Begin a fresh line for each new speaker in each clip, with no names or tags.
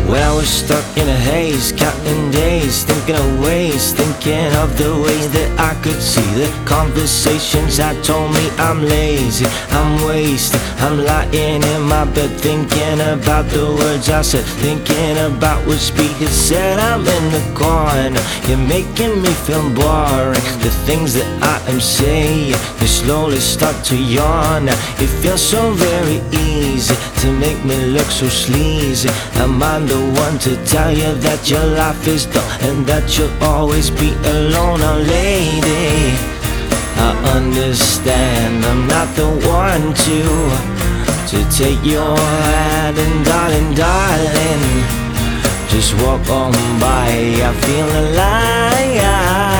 When I was stuck in a haze, counting days, thinking of ways, thinking of the ways that I could see the conversations that told me I'm lazy, I'm wasted, I'm lying in my bed thinking about the words I said, thinking about what speakers said. I'm in the corner, you're making me feel boring. The things that I am saying, you slowly start to yawn. It feels so very easy to make me look so sleazy. Am I the one to tell you that your life is dull and that you'll always be alone? Oh lady, I understand I'm not the one to take your hand, and darling, darling, just walk on by. I feel alive.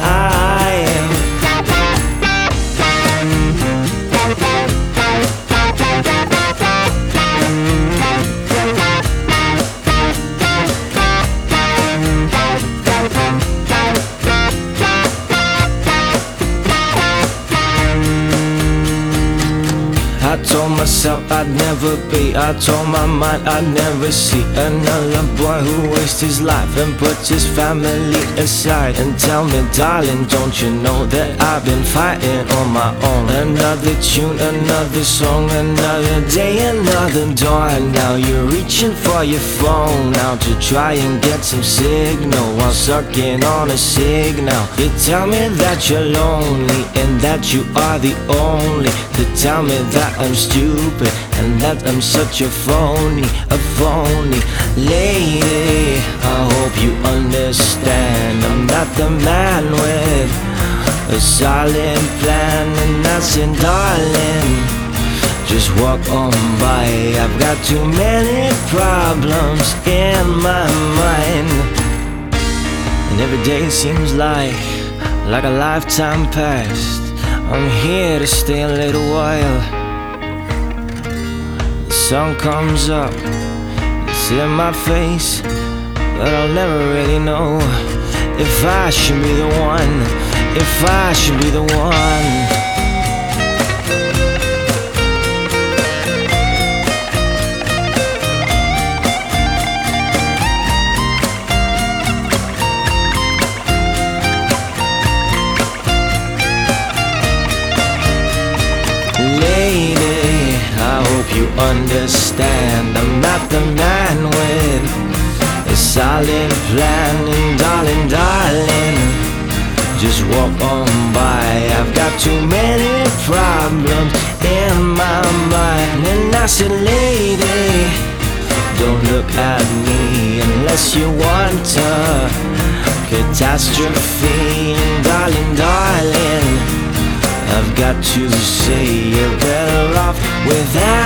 I told myself I'd never be, I told my mind I'd never see another boy who wastes his life and puts his family aside. And tell me, darling, don't you know that I've been fighting on my own? Another tune, another song, another day, another dawn. Now you're reaching for your phone now to try and get some signal while sucking on a signal. You tell me that you're lonely and that you are the only to tell me that I'm stupid and that I'm such a phony lady. I hope you understand I'm not the man with a solid plan, and I said, darling, just walk on by. I've got too many problems in my mind, and every day seems like a lifetime past. I'm here to stay a little while. The sun comes up, it's in my face, but I'll never really know if I should be the one, if I should be the one. You understand I'm not the man with a solid plan, and darling, darling, just walk on by. I've got too many problems in my mind, and I said, lady, don't look at me unless you want a catastrophe. And darling, darling, I've got to say you're better off without